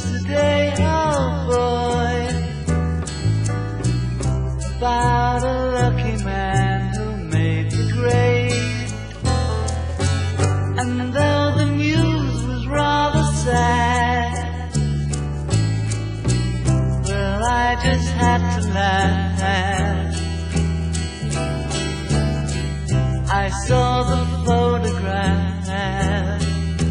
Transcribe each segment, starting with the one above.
today, oh boy, about a lucky man who made the grade. And though the news was rather sad, well, I just had to laugh. I saw the photograph.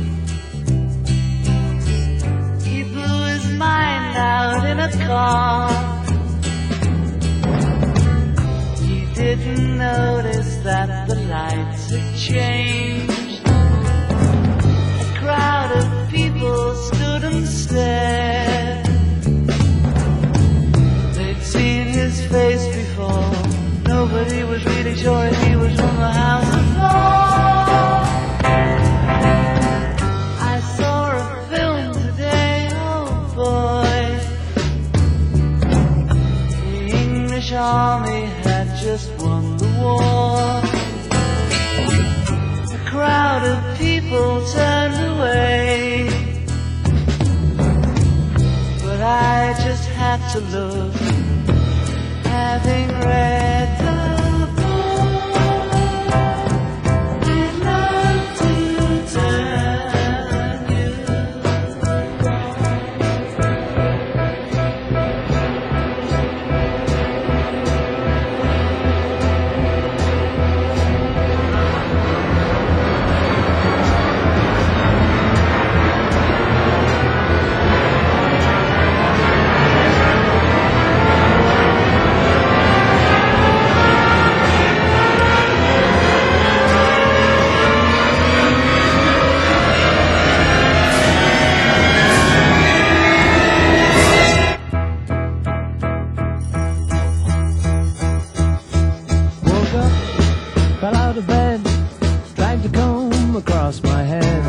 He blew his mind out in a car. He didn't notice that the lights had changed. A crowd of people stood and stared. They'd seen his face before. Nobody was really sure if he was from the House of Lords. I saw a film today, oh boy. The English army had just won the war. A crowd of people turned away, but I just had to look, having read the fell out of bed, dragged a comb across my head,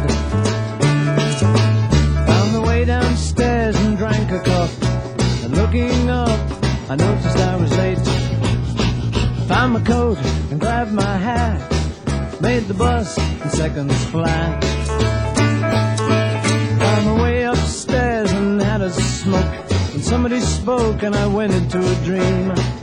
found the way downstairs and drank a cup, and looking up I noticed I was late. Found my coat and grabbed my hat, made the bus in seconds flat. Found my way upstairs and had a smoke, and somebody spoke and I went into a dream.